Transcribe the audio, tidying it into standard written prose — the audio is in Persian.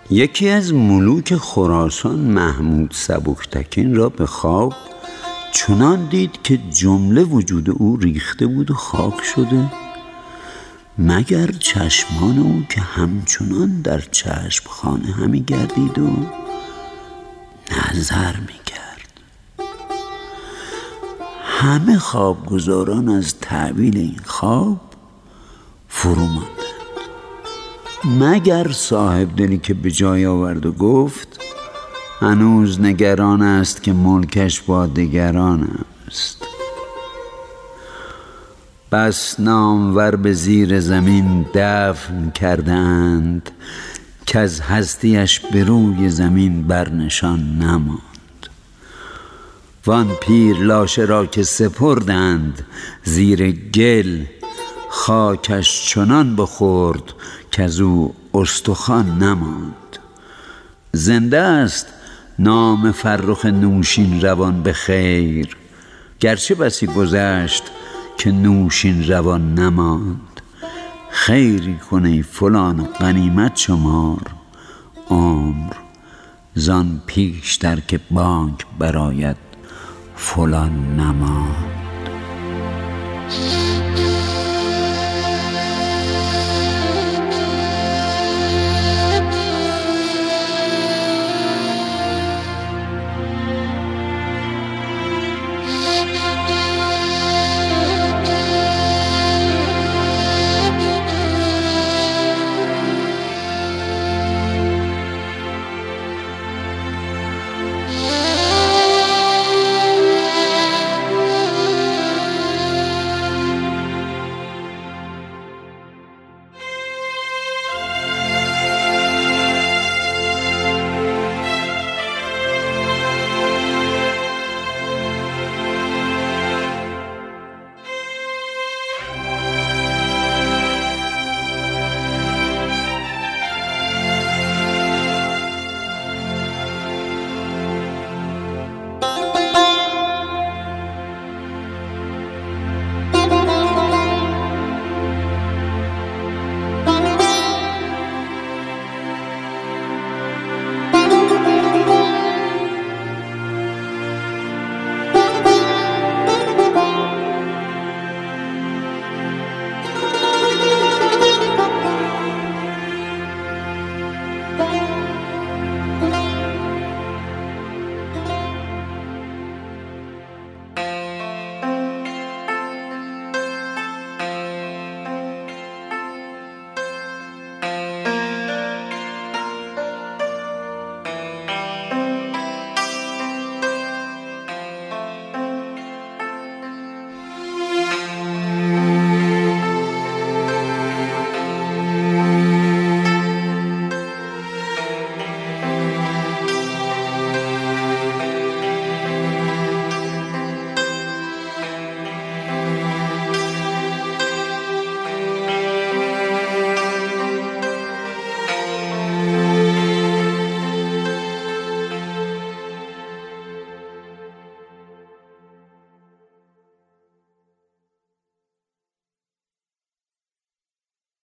یکی از ملوک خراسان محمود سبکتکین را به خواب چنان دید که جمله وجود او ریخته بود و خاک شده، مگر چشمان او که همچنان در چشمخانه همی گردید و نظر می کرد. همه خوابگزاران از تعبیل این خواب فرو ماندند، مگر صاحب دلی که به جای آورد و گفت هنوز نگران است که ملکش با دگران است. بس نامور به زیر زمین دفن کردند که از هستیش به روی زمین برنشان نماند. وان پیر لاشه را که سپردند زیر گل، خاکش چنان بخورد که از او استخوان نماند. زنده است نام فرخ نوشین روان به خیر، گرچه بسی گذشت که نوشین روان نماند. خیری کنی فلان غنیمت شمار، عمر زان پیشتر که بانگ براید فلان نماند.